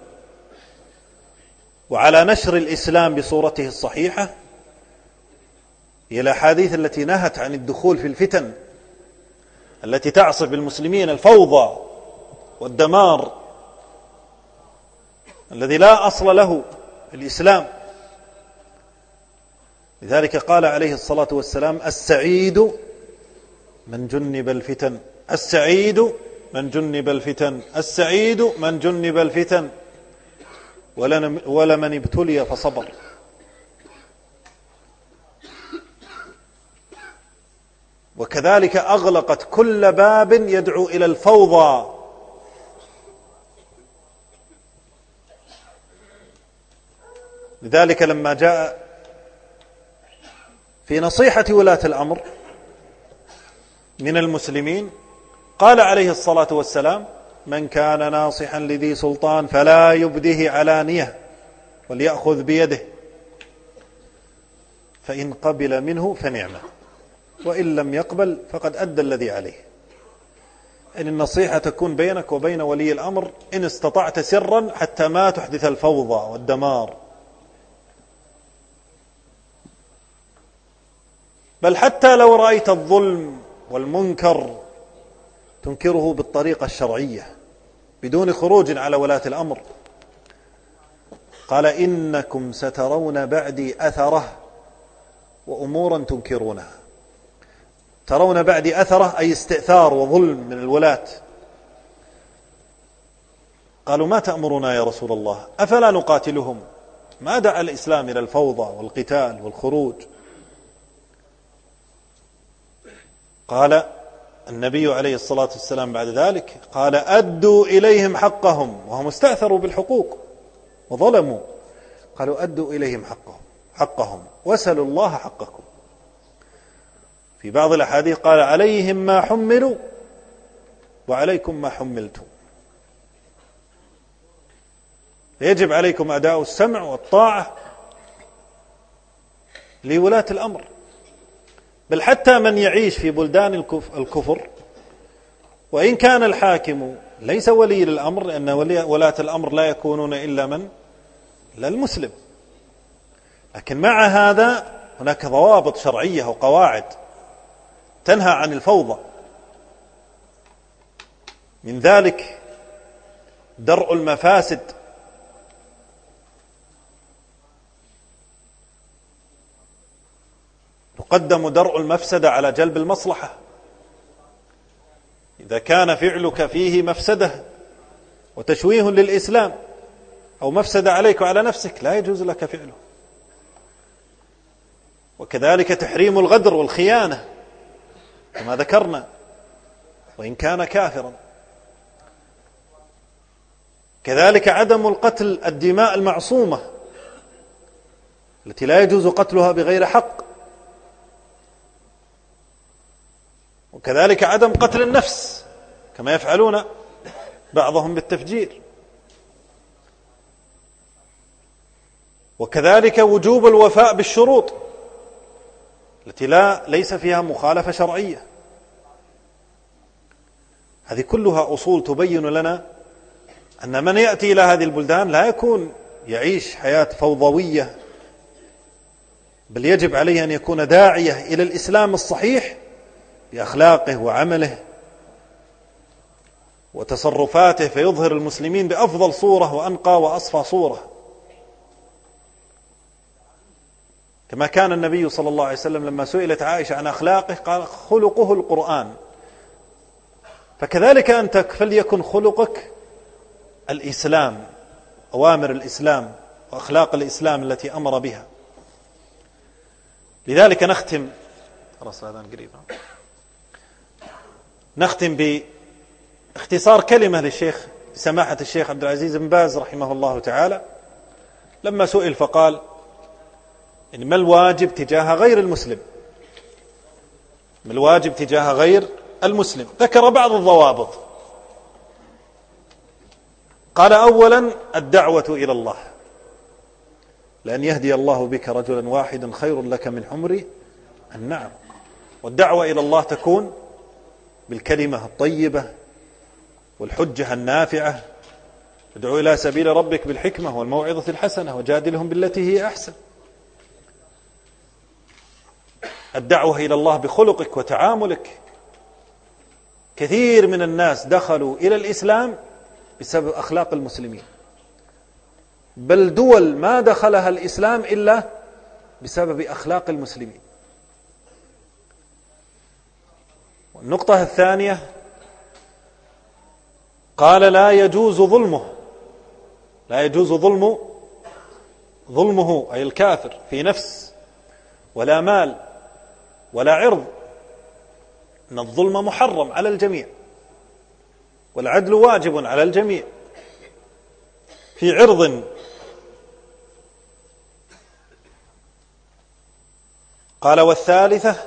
وعلى نشر الإسلام بصورته الصحيحة هي الأحاديث التي نهت عن الدخول في الفتن التي تعصف بالمسلمين الفوضى والدمار الذي لا أصل له في الإسلام. لذلك قال عليه الصلاة والسلام: السعيد من جنب الفتن، السعيد من جنب الفتن، السعيد من جنب الفتن، ولمن ابتلي فصبر. وكذلك أغلقت كل باب يدعو إلى الفوضى. لذلك لما جاء في نصيحة ولاة الأمر من المسلمين قال عليه الصلاة والسلام: من كان ناصحا لذي سلطان فلا يبده علانية وليأخذ بيده، فإن قبل منه فنعمة وإن لم يقبل فقد أدى الذي عليه. إن النصيحة تكون بينك وبين ولي الأمر إن استطعت سرا حتى ما تحدث الفوضى والدمار، بل حتى لو رأيت الظلم والمنكر تنكره بالطريقة الشرعية بدون خروج على ولاة الأمر. قال: إنكم سترون بعدي أثرة وأمورا تنكرونها. ترون بعدي أثرة أي استئثار وظلم من الولاة. قالوا: ما تأمرنا يا رسول الله؟ أفلا نقاتلهم؟ ما دعا الإسلام إلى الفوضى والقتال والخروج. قال النبي عليه الصلاة والسلام بعد ذلك: قال: أدوا إليهم حقهم، وهم استأثروا بالحقوق وظلموا. قالوا: أدوا إليهم حقهم حقهم وسلوا الله حقكم. في بعض الأحاديث قال عليهم ما حملوا وعليكم ما حملتم، يجب عليكم أداء السمع والطاعة لولاة الأمر. بل حتى من يعيش في بلدان الكفر وإن كان الحاكم ليس ولي للأمر، لأن ولاة الأمر لا يكونون إلا من إلا المسلم، لكن مع هذا هناك ضوابط شرعية وقواعد تنهى عن الفوضى. من ذلك درء المفاسد، يقدم درء المفسدة على جلب المصلحة. إذا كان فعلك فيه مفسدة وتشويه للإسلام أو مفسدة عليك وعلى نفسك لا يجوز لك فعله. وكذلك تحريم الغدر والخيانة كما ذكرنا وإن كان كافرا. كذلك عدم القتل الدماء المعصومة التي لا يجوز قتلها بغير حق. وكذلك عدم قتل النفس كما يفعلون بعضهم بالتفجير. وكذلك وجوب الوفاء بالشروط التي لا ليس فيها مخالفة شرعية. هذه كلها أصول تبين لنا أن من يأتي إلى هذه البلدان لا يكون يعيش حياة فوضوية، بل يجب عليه أن يكون داعية إلى الإسلام الصحيح بأخلاقه وعمله وتصرفاته، فيظهر المسلمين بأفضل صورة وأنقى وأصفى صورة، كما كان النبي صلى الله عليه وسلم لما سئلت عائشة عن أخلاقه قال خلقه القرآن. فكذلك أنت فليكن خلقك الإسلام، أوامر الإسلام وأخلاق الإسلام التي أمر بها. لذلك نختم خلاص هذا قريبا نختم باختصار كلمة للشيخ سماحة الشيخ عبد العزيز بن باز رحمه الله تعالى لما سئل فقال إن ما الواجب تجاه غير المسلم، ما الواجب تجاه غير المسلم. ذكر بعض الضوابط، قال أولا الدعوة إلى الله، لأن يهدي الله بك رجلا واحدا خير لك من حمر النعم. والدعوة إلى الله تكون بالكلمة الطيبة والحجة النافعة، ادعو إلى سبيل ربك بالحكمة والموعظة الحسنة وجادلهم بالتي هي أحسن. الدعوة إلى الله بخلقك وتعاملك. كثير من الناس دخلوا إلى الإسلام بسبب أخلاق المسلمين، بل دول ما دخلها الإسلام إلا بسبب أخلاق المسلمين. والنقطة الثانية قال لا يجوز ظلمه، لا يجوز ظلم ظلمه أي الكافر في نفس ولا مال ولا عرض، أن الظلم محرم على الجميع والعدل واجب على الجميع في عرض. قال والثالثة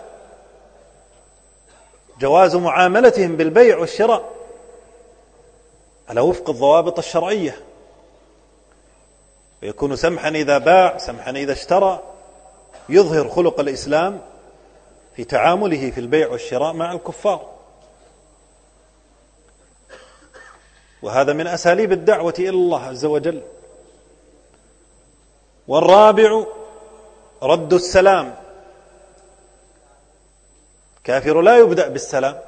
جواز معاملتهم بالبيع والشراء على وفق الضوابط الشرعية، ويكون سمحا إذا باع سمحا إذا اشترى، يظهر خلق الإسلام في تعامله في البيع والشراء مع الكفار. وهذا من أساليب الدعوة إلى الله عز وجل. والرابع رد السلام، الكافر لا يبدأ بالسلام،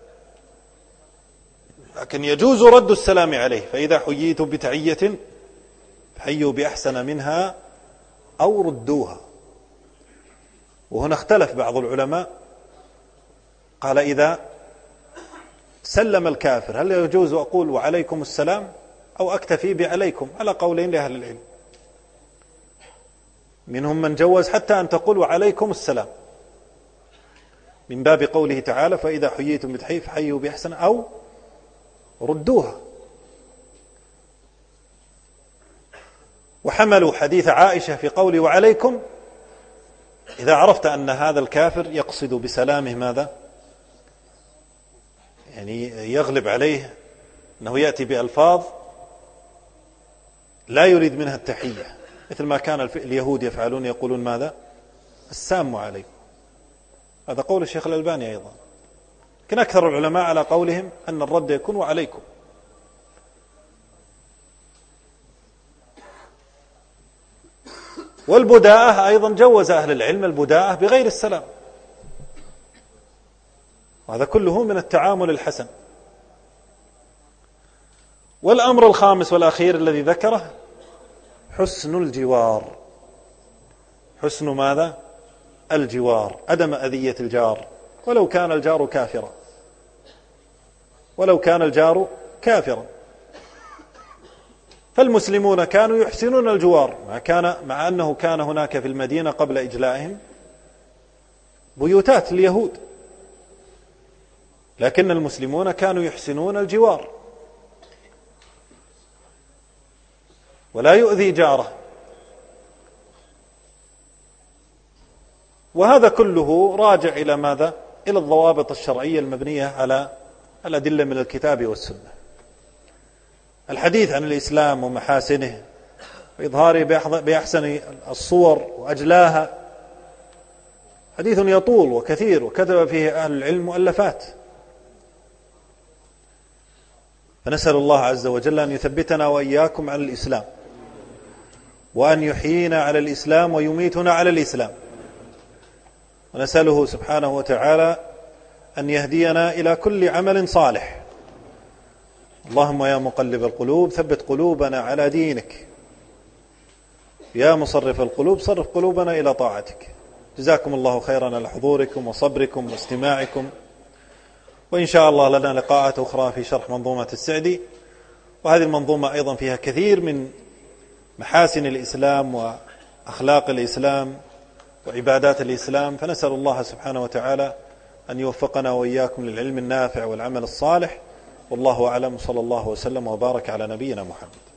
لكن يجوز رد السلام عليه، فإذا حييتم بتحية فحيوا بأحسن منها أو ردوها. وهنا اختلف بعض العلماء، قال إذا سلم الكافر هل يجوز أقول وعليكم السلام أو أكتفي بعليكم؟ على قولين لأهل العلم، منهم من جوز حتى أن تقول وعليكم السلام من باب قوله تعالى فإذا حييتم بتحية فحيوا بأحسن أو ردوها. وحملوا حديث عائشة في قوله وعليكم إذا عرفت أن هذا الكافر يقصد بسلامه ماذا؟ يعني يغلب عليه أنه يأتي بألفاظ لا يريد منها التحية، مثل ما كان اليهود يفعلون، يقولون ماذا؟ السام عليكم. هذا قول الشيخ الألباني أيضا، لكن أكثر العلماء على قولهم أن الرد يكون وعليكم. والبداءة أيضا جوز أهل العلم البداءة بغير السلام، وهذا كله من التعامل الحسن. والأمر الخامس والأخير الذي ذكره حسن الجوار. حسن ماذا؟ الجوار، عدم أذية الجار ولو كان الجار كافرا، ولو كان الجار كافرا. فالمسلمون كانوا يحسنون الجوار، مع, كان مع أنه كان هناك في المدينة قبل إجلائهم بيوتات اليهود، لكن المسلمون كانوا يحسنون الجوار ولا يؤذي جاره. وهذا كله راجع إلى ماذا؟ إلى الضوابط الشرعية المبنية على الأدلة من الكتاب والسنة. الحديث عن الإسلام ومحاسنه وإظهاره بأحسن الصور وأجلاها حديث يطول وكثير، وكتب فيه أهل العلم مؤلفات. فنسأل الله عز وجل أن يثبتنا وإياكم على الإسلام، وأن يحيينا على الإسلام ويميتنا على الإسلام. ونسأله سبحانه وتعالى أن يهدينا إلى كل عمل صالح. اللهم يا مقلب القلوب ثبت قلوبنا على دينك، يا مصرف القلوب صرف قلوبنا إلى طاعتك. جزاكم الله خيرا على حضوركم وصبركم واستماعكم، وإن شاء الله لنا لقاءات أخرى في شرح منظومة السعدي. وهذه المنظومة أيضا فيها كثير من محاسن الإسلام وأخلاق الإسلام وعبادات الإسلام، فنسأل الله سبحانه وتعالى أن يوفقنا وإياكم للعلم النافع والعمل الصالح. والله أعلم، صلى الله وسلم وبارك على نبينا محمد.